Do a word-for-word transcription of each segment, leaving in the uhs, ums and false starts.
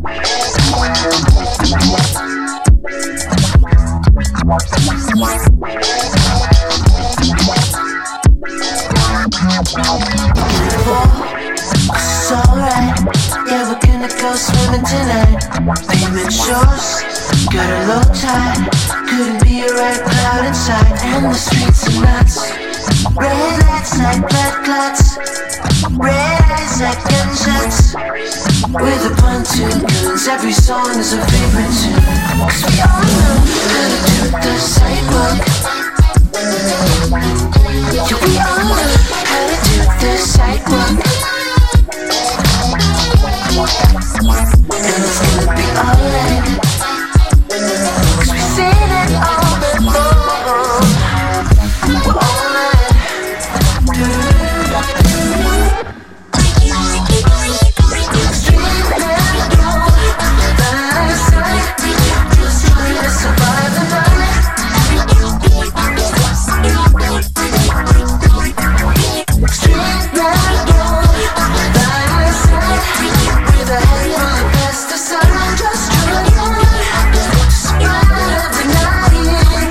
It's alright, yeah, we're gonna go swimming tonight. Pavement shores, got a low tide. Couldn't be a red cloud inside. And the streets are nuts. Red lights like blood clots. Red eyes like gunshots. With a pontoon guns, every song is a favorite tune. Cause we all know how to do the sidewalk. Yeah, we all know how to do the sidewalk. And it's gonna be alright. Cause we've seen it all before. We're alright. Street and roll, by side, just trying to survive the night. Street and roll, by side, with a head full of pesticide, just trying to survive the night.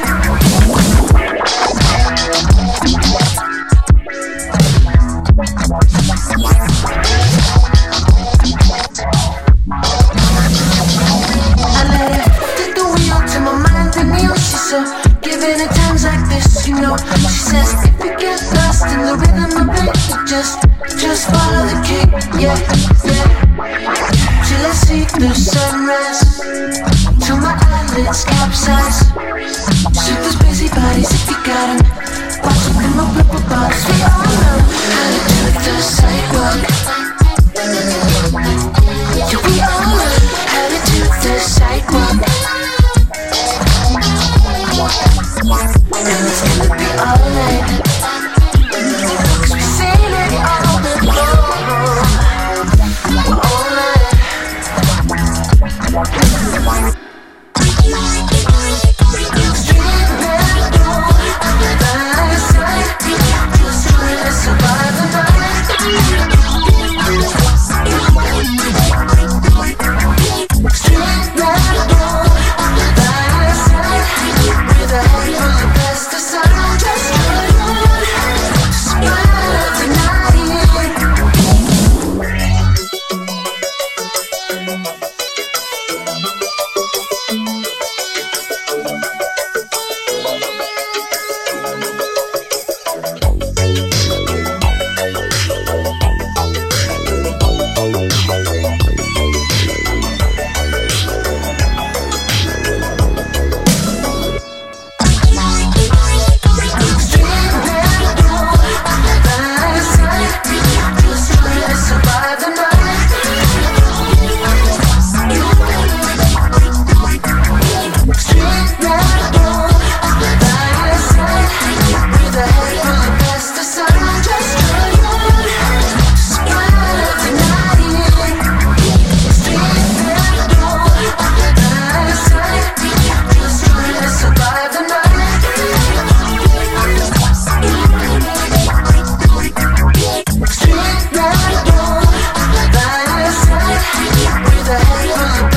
I let it take the wheel to my mind and the ocean. So giving it times like this, you know. She says if you get lost in the rhythm of it, you just, just follow the kick, yeah, yeah. Till I see the sunrise, till my eyelids capsize. Shoot those busy bodies if you got 'em. Watch them in my purple bottles. We all know how to do the sidewalk. Yeah, we all know how to do the sidewalk. And it's gonna be alright. Cause we've seen it all before. We're alright. Street and roll, by side, just trying to survive the night. Street and roll, by side, with a head full of pesticide, just trying to survive the night. With a head full of